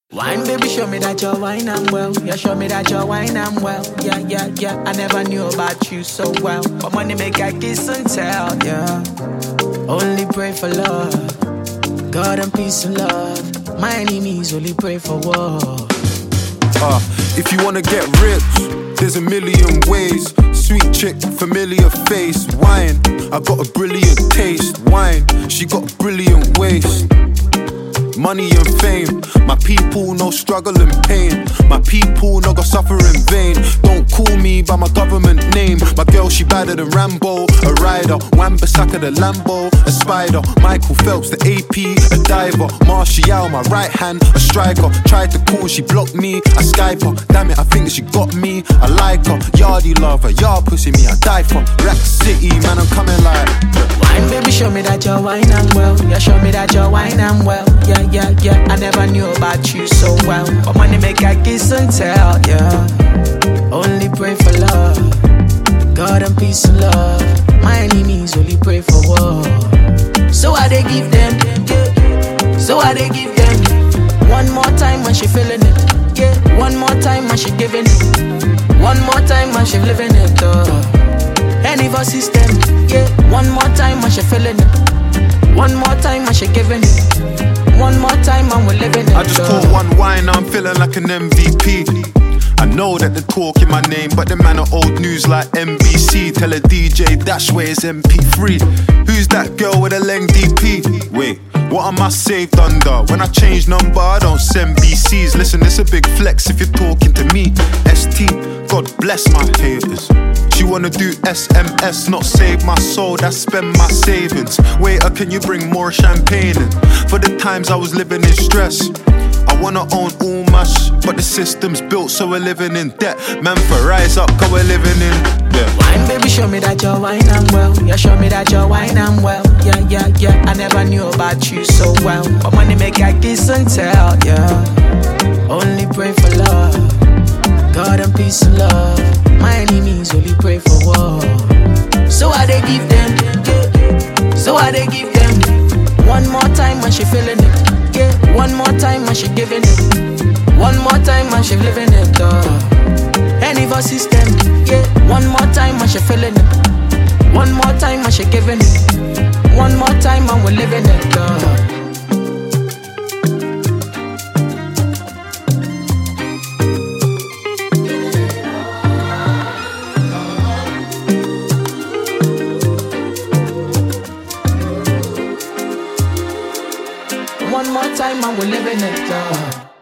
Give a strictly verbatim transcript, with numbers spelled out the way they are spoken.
Wine, baby, show me that you're wine and well. Yeah, show me that you're wine and well. Yeah, yeah, yeah. I never knew about you so well, but money make I kiss and tell. Yeah, only pray for love, God and peace and love. My enemies only pray for war. Uh, if you wanna get rich, there's a million ways. Sweet chick, familiar face. Wine, I got a brilliant taste. Wine, she got a brilliant waist. Money and fame, my people no struggle and pain. My people no go suffer in vain. Don't call me by my government name. My girl she badder than Rambo, a rider. Wan-Bissaka the Lambo, a spider. Michael Phelps the A P, a diver. Martial my right hand, a striker. Tried to call, she blocked me, I Skype her. Damn it, I think that she got me, I like her. Yardie lover, yard pussy me, I die for. Rack City, man I'm coming like wine, baby, show me that you're wine and well. Yeah, show me that you're wine and well. Yeah, yeah, yeah, I never knew about you so well, but money make I kiss and tell. Yeah, only pray for love, God and peace and love. My enemies only pray for war. So I they give them, yeah. So I they give them one more time when she feeling it, yeah. One more time when she giving it. One more time when she living it. Uh. Any of our system, yeah. One more time when she feeling it. One more time when she giving it. One more time and we're living it. I just caught one wine, I'm feeling like an M V P. I know that they're talking my name, but the man are old news like N B C. Tell a D J dash where it's M P three. Who's that girl with a leng D P? Wait, what am I saved under? When I change number, I don't send B Cs. Listen, it's a big flex if you're talking to me. S T, God bless my haters. She wanna do S M S, not save my soul, that's spend my savings. Waiter, can you bring more champagne in? For the times I was living in stress, I wanna own all my sh, but the system's built so we're living in debt. Man, for rise up, cause we're living in yeah. Wine, baby, show me that you're wine and well. Yeah, show me that you're wine and well. Yeah, yeah, yeah, I never knew about you so well, but money make I kiss and tell. Yeah, only pray for love, God and peace and love. My enemies only pray for war. So I they give them, yeah. So I they give them one more time when she feeling it, yeah. One more time when she giving it. One more time when she living it. Uh. Any of our system, yeah. One more time when she feeling it. One more time when she giving it. One more time and we're living it. Uh. One more time and we're living it. Uh.